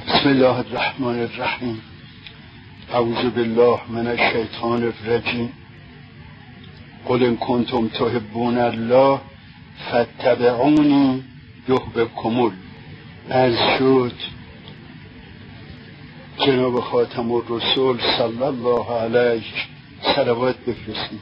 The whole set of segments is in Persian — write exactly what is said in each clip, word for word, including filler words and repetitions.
بسم الله الرحمن الرحیم. اعوذ بالله من الشیطان الرجیم. قل ان کنتم تحبون الله فاتبعونی یحببکم الله. عرض شد جناب خاتم الرسول صلی الله علیه صلوات بفرستید.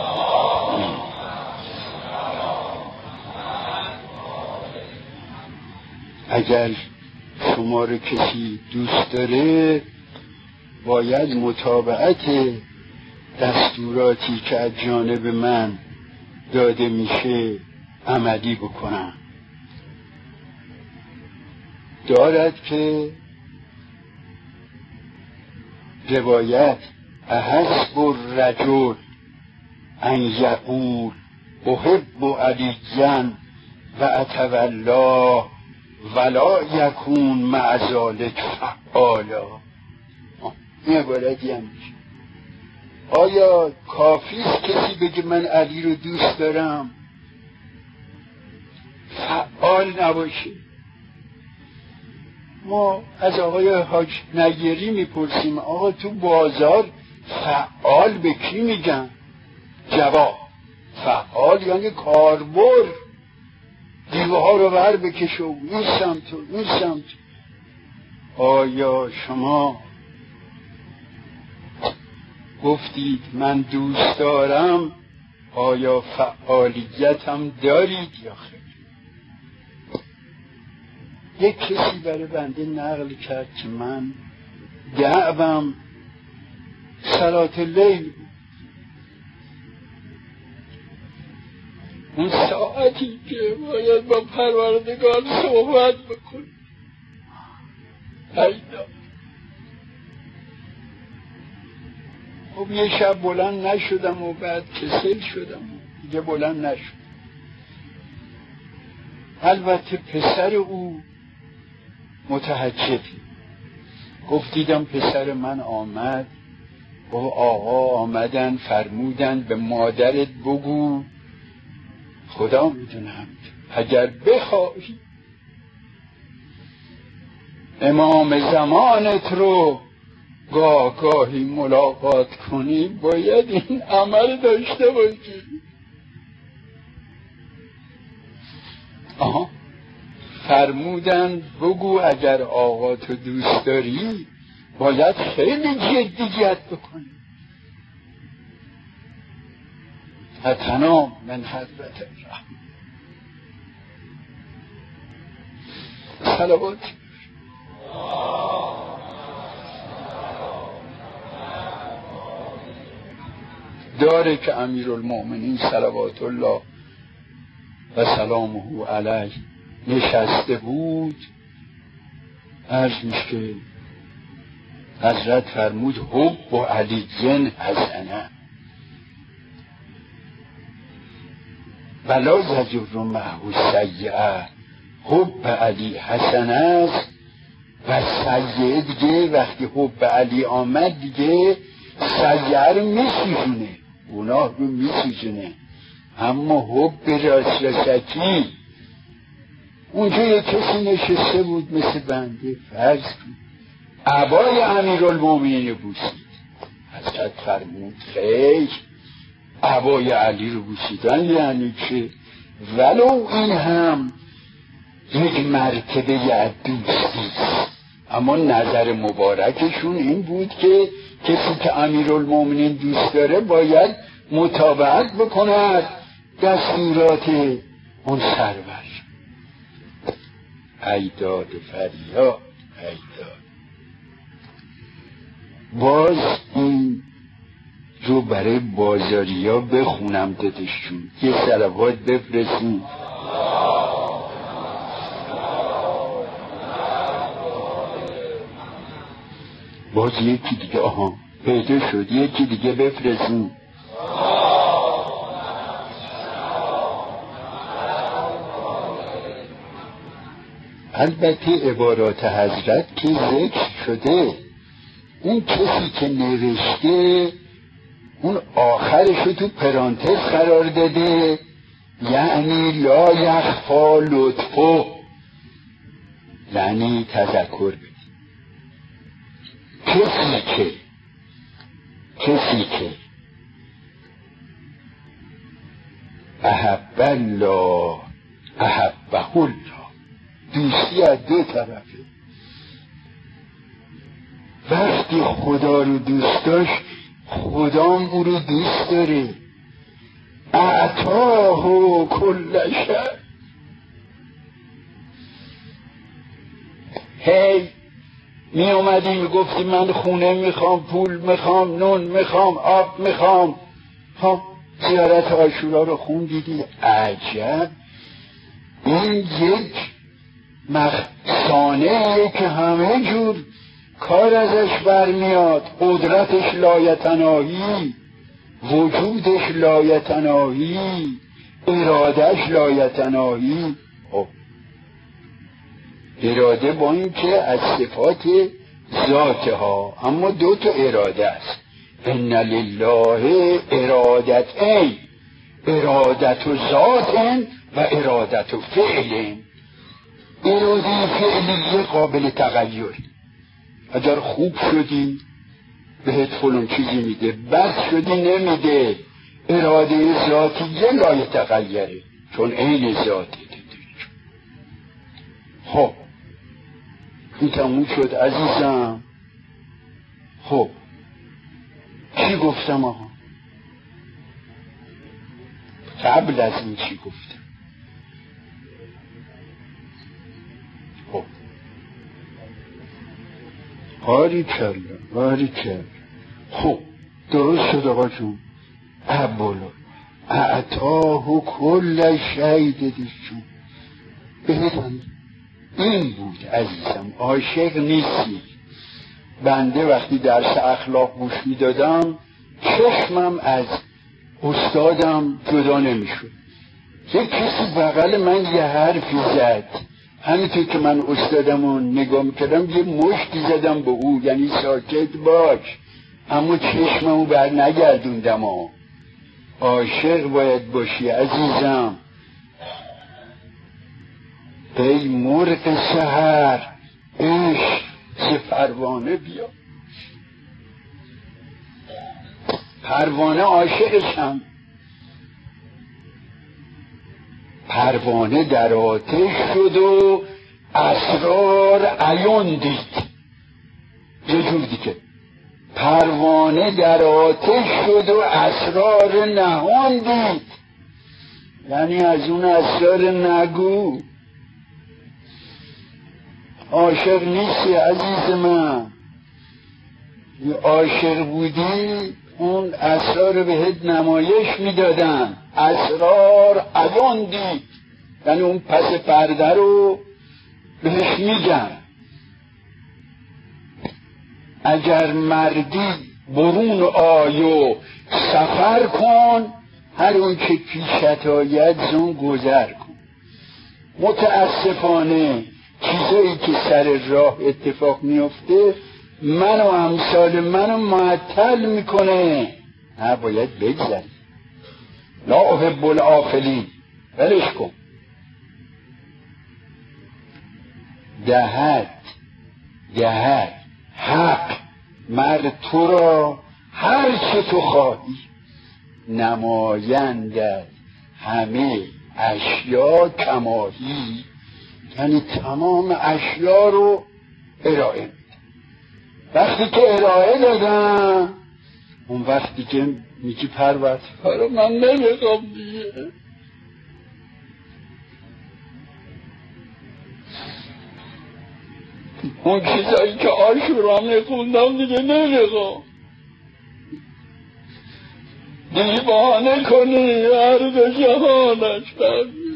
اگر شما رو کسی دوست داره باید متابعت دستوراتی که از جانب من داده میشه عملی بکنم. دارد که روایت احسب الرجل ان یقول احب علیاً و اتولا ولا یکون مع ذلک فعالا. این عبارتی هم میشه. آیا کافیست کسی بگه من علی رو دوست دارم فعال نباشه؟ ما از آقای حاج نگیری میپرسیم آقا تو بازار فعال به کی میگن؟ جواب فعال یعنی کاربر، دیوه ها رو بر بکشه و این سمت و این سمت. آیا شما گفتید من دوست دارم، آیا فعالیت هم دارید یا خیر؟ یک کسی برای بنده نقل کرد که من دعوام صلات اللیل، اون ساعتی که باید با پروردگار صحبت بکنی اینا. خب یه شب بلند نشدم و بعد کسل شدم و دیگه بلند نشدم. البته پسر او متحجبی گفت دیدم پسر من آمد و آقا آمدن فرمودن به مادرت بگو خدا میدونم اگر بخواهی امام زمانت رو گاه گاهی ملاقات کنی باید این عمل داشته باشی. آها فرمودن بگو اگر آقا تو دوست داری باید خیلی جدیت بکنی. اتنا من حضرت الرحمن صلوات. داره که امیرالمؤمنین صلوات الله و سلامه علیه نشسته بود، عرض میشه حضرت فرمود حب و علیین حسنه ولا یجر معه سیئه. حب علی حسنه است و سیئه دیگه وقتی حب علی آمد دیگه سیئه رو میسوزونه، گناه رو میسوزونه. اما حب راسرسکی اونجا یک کسی نشسته بود مثل بنده فرض کن عبای امیرالمومنین بوسید. حضرت فرمود خیر عبای علی رو بوسیدن یعنی چه؟ ولو این هم یک مرتبه از دوستی، اما نظر مبارکشون این بود که کسی که امیرالمومنین دوست داره باید متابعت بکند دستورات اون سرور. ایداد فریاد ایداد. باز این رو برای بازاری ها بخونم دادشون یه صلوات بفرستیم. باز یکی دیگه آها پیدا شد یکی دیگه بفرستیم. البته عبارات حضرت که ذکر شده اون کسی که نوشته اون آخرشو تو پرانتز قرار داده یعنی لا یخفا لطفه، یعنی تذکر بدید. کسی که کسی که احب الله احبه الله، دوستی از دو طرفه. وقتی خدا رو دوست داشت، خدا هم او رو دوست داره. اعطاه کل شیء. هی می اومدی می گفتی من خونه میخوام، پول میخوام، نون میخوام، آب میخوام. ها زیارت عاشورا رو خوندیدی؟ عجب، این یک مخصانه که همه جور کار ازش برمیاد. قدرتش لایتناهی، وجودش لایتناهی، ارادش لایتناهی. خب اراده با این که از صفات ذاتها، اما دو تا اراده است. ان لله ارادتین، ارادت و ذات و ارادت و فعل. اراده فعلی قابل تغییر، اگر خوب شدی بهت فلان چیزی میده، بد شدی نمیده. اراده ذاتیه لای تغییره، چون عین ذاته. خب این تموم شد عزیزم. خب چی گفتم آقا؟ قبل از این چی گفتم؟ خب باری کلا باری کلا. خب درست شد آقا جون. ابولا اعطاه کل شیء دیدی چون بهتن این بود عزیزم. عاشق نیستی. بنده وقتی درس اخلاق گوش میدادم چشمم از استادم جدا نمیشد. یک کسی بغل من یه حرفی زد، همینطور که من استادمو نگاه میکردم یه مشتی زدم به او، یعنی ساکت باش، اما چشممو بر نگردوندم. عاشق باید باشی عزیزم. ای مرغ سحر عشق ز پروانه بیا. پروانه عاشقشم. پروانه در آتش شد و اسرار عیان دید. یه جور دیگه پروانه در آتش شد و اسرار نهان دید، یعنی از اون اسرار نگو. عاشق نیستی عزیز من. عاشق بودی اون اسرار بهت نمایش میدادن. اسرار عیان دید، یعنی اون پس پرده رو بهش میگن. اگر مردی برون آی و سفر کن، هر اون که پیشت آید زون گذر کن. متاسفانه چیزایی که سر راه اتفاق میفته من و امثال منو معطل میکنه. نه باید بگذری. لا احب العافلین، ولش کن. دهد دهد حق مرد تو را هر چه تو خواهی، نمایندت همه اشیا کماهی، یعنی تمام اشیا رو ارائه میده. وقتی که ارائه دادن، اون وقتی که میگی پروردگار من نمیخوام دیگه، اون چیزایی که عاشورا میخوندم دیگه نمیخوام. دیوانه کنی عرض جهانش کردی،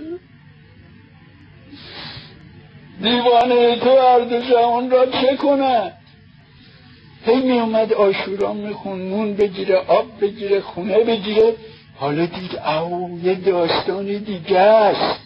دیوانه تو عرض جهان را چه کنه؟ هی می اومد عاشورا میخون، نون بگیره، آب بگیره، خونه بگیره. حالا دید او یه داستان دیگه است.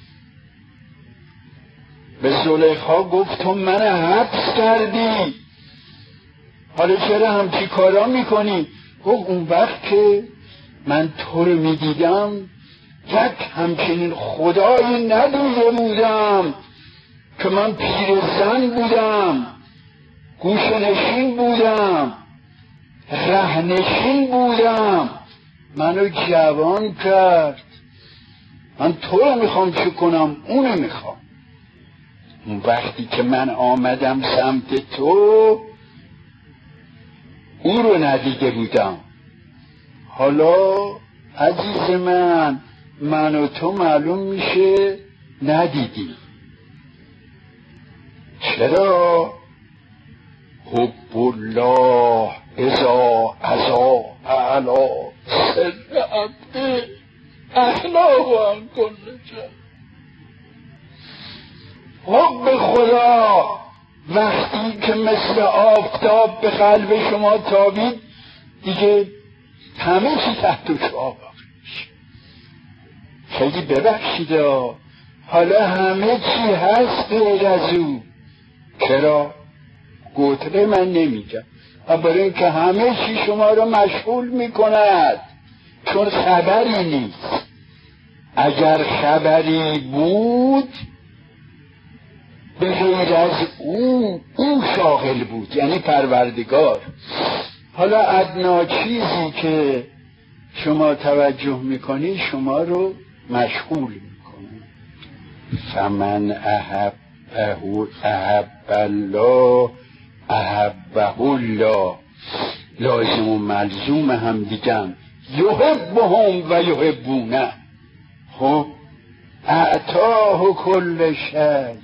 به زلیخا گفت تو من حبس کردی، حالا چرا همچی کارا میکنی؟ گفت اون وقت که من تو رو میدیدم یک همچنین خدایی ندیده بودم که من پیرزن بودم. گوشه‌نشین بودم، رهنشین بودم، منو جوان کرد. من تو رو میخوام چه کنم؟ اونو میخوام. اون وقتی که من آمدم سمت تو اون رو ندیده بودم. حالا عزیز من، من و تو معلوم میشه ندیدی. چرا؟ حب الله اذا عزا اعلا سر عبد اخلاق و ان کل جا. حب خدا وقتی که مثل آفتاب به قلب شما تابید دیگه همه چی تحت شعاع میشه. خیلی ببخشید حالا همه چی هست غیر از او. چرا؟ گوتره من نمیگم، برای اینکه همه چی شما رو مشغول میکند، چون خبری نیست. اگر خبری بود به غیر از او او شاغل بود، یعنی پروردگار. حالا ادنا چیزی که شما توجه میکنی شما رو مشغول میکنه. فمن احبه احب الله احبه الله، لازم و ملزوم هم دیگم. یحبهم و یحبونه. خب اعطاه کل شی.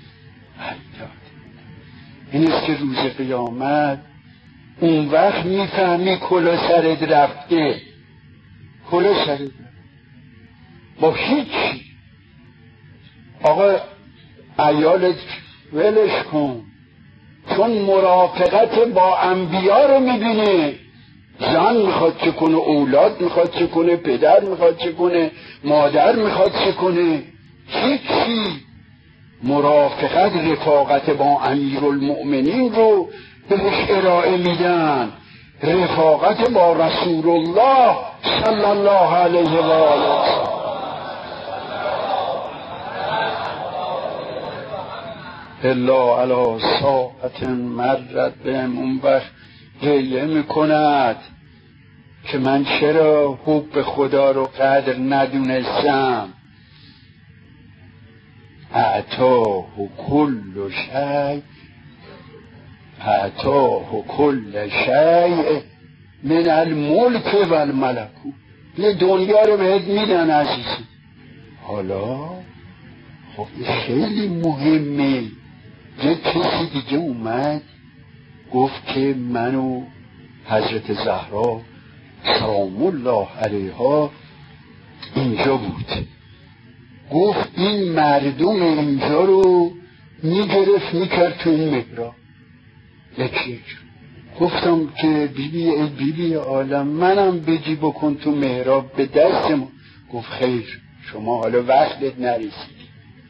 این است که روز قیامت اون وقت میفهمی کلا سرت رفته، کلا سرت رفته با هیچی. آقا عیالت ولش کن، چون مرافقت با انبیا رو میبینه. زن میخواد چه کنه، اولاد میخواد چه کنه، پدر میخواد چه کنه، مادر میخواد چه کنه، هیچی. مرافقت رفاقت با امیرالمؤمنین رو بهش ارائه میدن، رفاقت با رسول الله صلی الله علیه و آله. الا علی ساعت مرت بهم. اون وقت گریه میکند که من چرا حب خدا رو قدر ندونستم. اعطاه کل شیء اعطاه کل شیء من الملک و الملکوت. یه دنیا رو بهت میدن عزیزی. حالا خب خیلی مهمه. یه کسی دیگه اومد گفت که منو حضرت زهرا سلام الله علیها اینجا بود، گفت این مردم اینجا رو میگرفت میکرد تو این محراب یکی یک. گفتم که بیبی ای بیبی عالم منم بگی بکن تو محراب به دستم. گفت خیر شما حالا وقتت نرسید.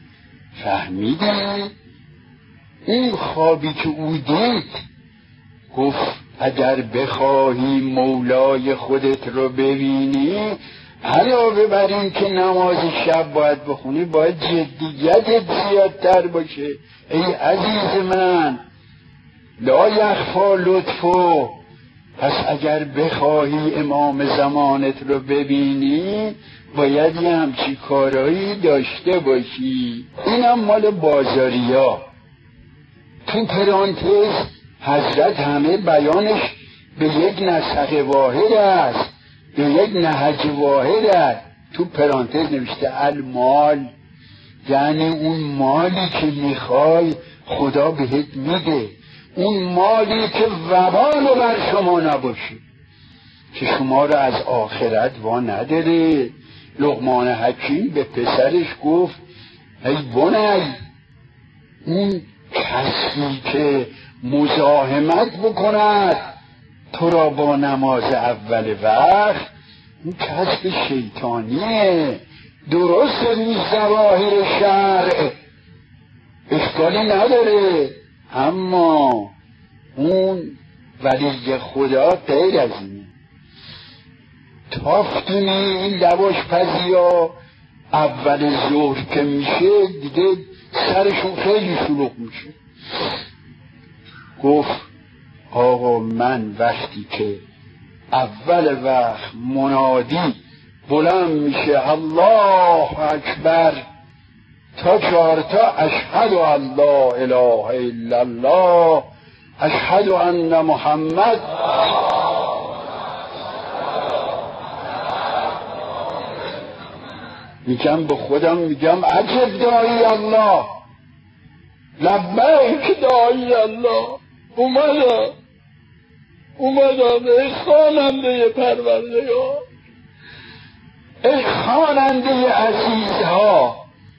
فهمیدم این خوابی که او دید. گفت اگر بخواهی مولای خودت رو ببینی، علاوه بر این که نماز شب باید بخونی، باید جدیتت زیادتر باشه. ای عزیز من، لا یخفا لطفو. پس اگر بخواهی امام زمانت رو ببینی باید یه همچی کارایی داشته باشی. اینم مال بازاریا. تو پرانتز حضرت همه بیانش به یک نسخ واحد است، به یک نهج واحد است. تو پرانتز نوشته المال، یعنی اون مالی که میخوای خدا بهت میده، اون مالی که وبال بر شما نباشه، که شما رو از آخرت وا نداره. لقمان حکیم به پسرش گفت ای بنی، اون کسی که مزاحمت بکند تو را با نماز اول وقت، این کسب شیطانیه. درست روی ظواهر شرع اشکالی نداره، اما اون ولی خدا غیر از اینه. تافتونی این لواش پزی ها اول ظهر که میشه دیگه سرشون خیلی شلوغ میشه. گفت آقا من وقتی که اول وقت منادی بلند میشه الله اکبر تا چهارتا اشهد ان لا اله الا الله اشهد ان محمد میگم به خودم میگم عجب داعی الله لبیک داعی الله اومدم اومدم ای خواننده پروردگار ای خواننده عزیزها.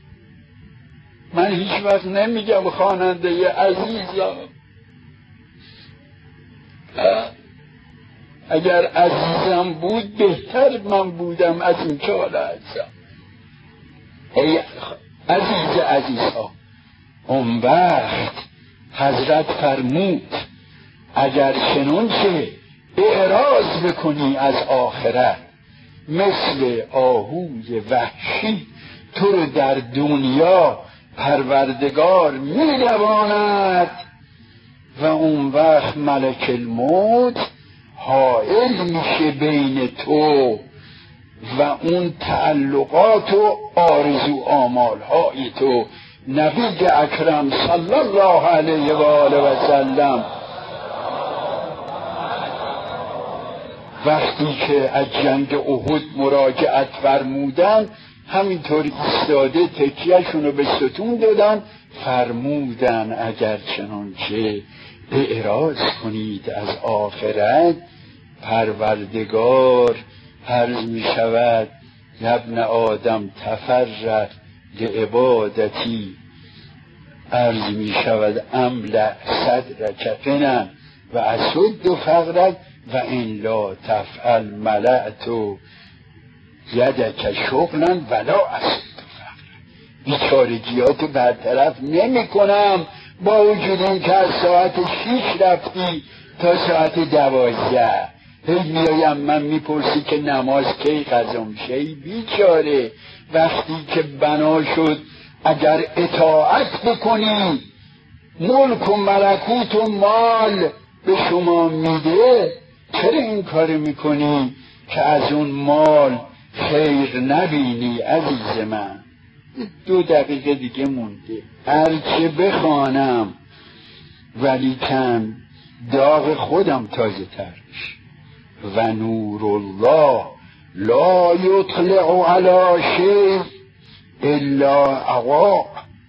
من هیچ وقت نمیگم خواننده عزیزم، اگر عزیزم بود بهتر من بودم از این که حالا عزیزم. ای عزیز عزیزها، اون وقت حضرت فرمود اگر چنانچه اعراض بکنی از آخرت مثل آهوی وحشی تو رو در دنیا پروردگار می‌دواند و اون وقت ملک الموت حائل میشه بین تو و اون تعلقات و آرزو آمالهای تو. نبی اکرم صلی الله علیه و آله و سلم وقتی که از جنگ احد مراجعت فرمودن همینطور ایستاده تکیهشون رو به ستون دادن، فرمودن اگر چنانچه اعراض کنید از آخرت پروردگار عرض می شود ابن آدم تفرغ لعبادتی، عرض می شود املأ صدرک غنی و اسد فقرک و ان لا تفعل ملأت یدک شغلا ولا اسد فقرک. بیچارگیاتو برطرف نمی کنم با وجود این که از ساعت شیش رفتی تا ساعت دوازده هی میایم من میپرسی که نماز کی قضا میشه. ای بیچاره وقتی که بنا شد اگر اطاعت بکنی ملک و ملکوت و مال به شما میده چرا این کار میکنی که از اون مال خیر نبینی؟ عزیز من دو دقیقه دیگه مونده هرچه بخوانم ولیکن داغ خودم تازه تر میشه. و نور الله لا یطلع علی شیء الا اضاء.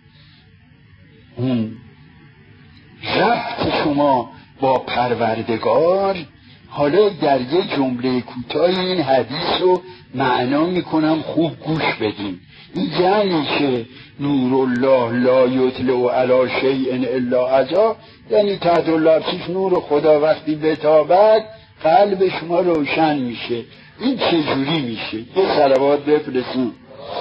اون ربط شما با پروردگار، حالا در یه جمله کوتاه این حدیث رو معنا میکنم خوب گوش بدین. این یعنی که نور الله لا یطلع علی شیء الا اضاء، یعنی تحت اللفظش نور خدا وقتی بتابد قلب شما روشن میشه. این چجوری میشه؟ یه صلوات بفرستین.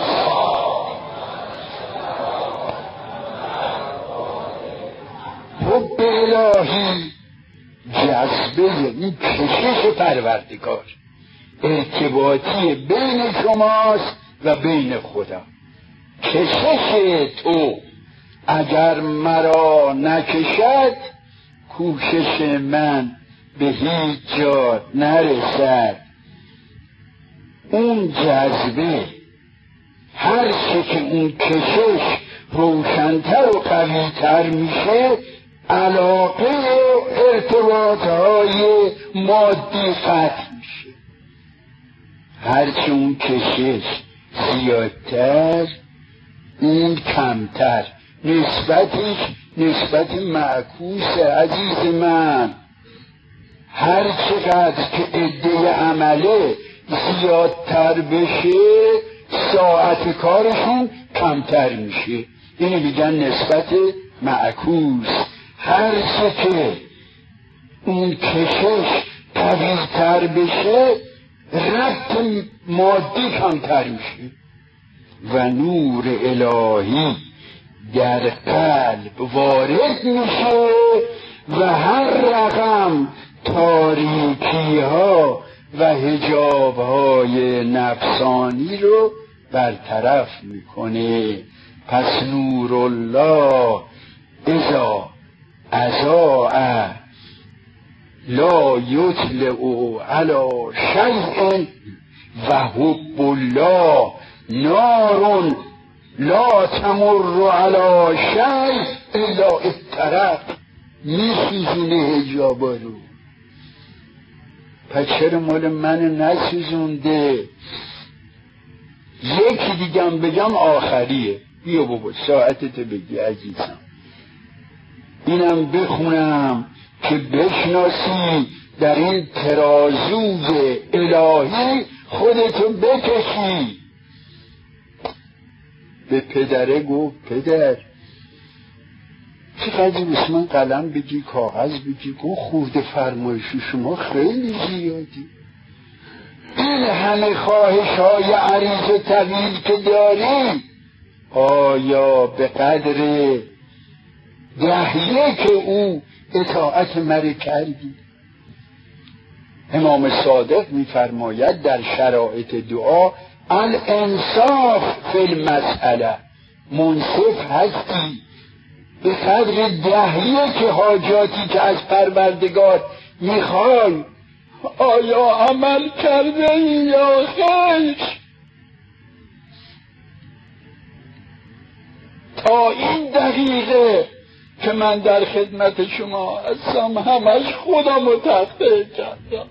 حب الهی جذبه این کشش پروردگار ارتباطی بین شماست و بین خدا. کشش تو اگر مرا نکشد کوشش من به هیچ جا نرسد. اون جذبه هر چه که اون کشش روشن‌تر و قوی‌تر میشه علاقه و ارتباطهای مادی قطع میشه. هرچه اون کشش زیادتر اون کمتر نسبتش نسبت معکوس. عزیز من هر چقدر که عده عمله زیادتر بشه ساعت کارشون کمتر میشه. اینو میگن نسبت معکوس. هر چه که اون کشش قوی‌تر بشه ربط مادی کمتر میشه و نور الهی در قلب وارد میشه و هر رقم تاریکی ها و حجاب های نفسانی رو برطرف میکنه. پس نور الله اذا اضاء لا یطلع علی شیء و حب الله نار لا تمر علی شیء الا احترق. میسوزونه حجابا رو. پس چرا مال من نسوزونده؟ یکی دیگم بگم آخریه. بیا بابا ساعتتو بگی عزیزم، اینم بخونم که بشناسی در این ترازوی الهی خودتو بکشی. به پدره گفت پدر چقدر بس من قلم بگی کاغذ بگی. گفت خورده فرمایش شما خیلی زیادی. این همه خواهش های عریض و طویل که داری آیا به قدر دهیه که او اطاعت مره کردی؟ امام صادق می‌فرماید در شرایط دعا الانصاف فی المسئله، منصف هستی به قدر دهیه که حاجاتی که از پروردگار میخوای آیا عمل کرده ای یا خیر؟ تا این دقیقه که من در خدمت شما هستم همش خودم رو تخته کردم.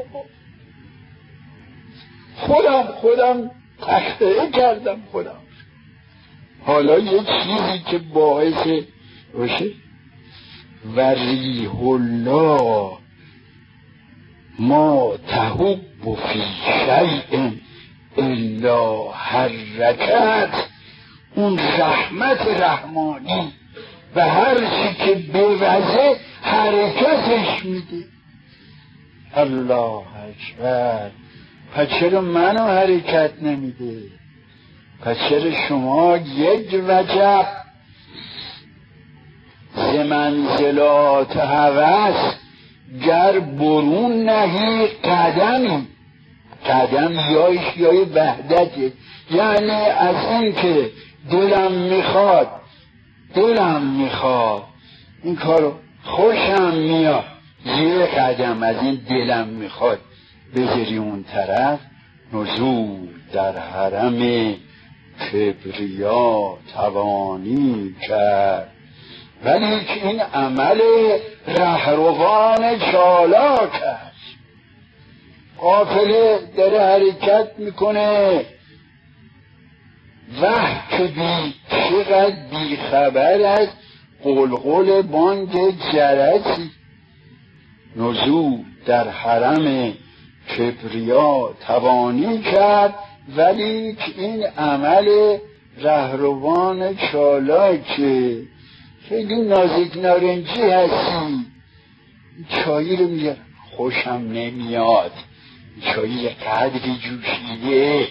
خودم خودم تخته کردم خودم. حالا یه چیزی که باعث باشه و ریح الله ما تهب فی شیء الا حرکت. اون رحمت رحمانی و هر چی که بوزه حرکتش میده. الله اکبر. پس چرا منو حرکت نمیده؟ پس چرا شما یک وجب ز منزلات هوس گر برون نهی قدمی؟ قدم یایش یای وحدته، یعنی از این که دلم میخواد دلم میخواد این کارو خوشم میاد یه قدم از این دلم میخواد بذاری اون طرف. نزول در حرم کبریا توانی کرد، ولی که این عمل رهروان چالاک است. قافله داره حرکت میکنه، وح که بی چقدر بیخبر از قلقل بانگ جرسی. نزول در حرم کبریا توانی کرد، ولی که این عمل رهروان چالاکه. خیلی نازک نارنجی هستی، چایی رو میگه خوشم نمیاد، چایی قدری جوشیده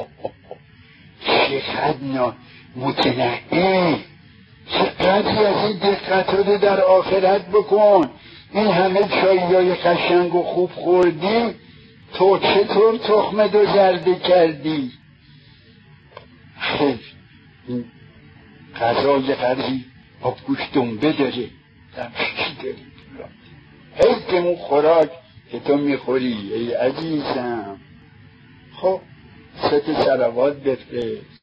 چقدر متنعه، چقدری از این دقت رو در آخرت بکن. این همه چاییای قشنگ و خوب خوردی، تو چطور تخم دو زرده کردی؟ خیلی این غذای قدری آبگوش دنبه داره، دمشکی داری حیف اون خوراک که تو میخوری ای عزیزم. خب ست صلوات بفرست.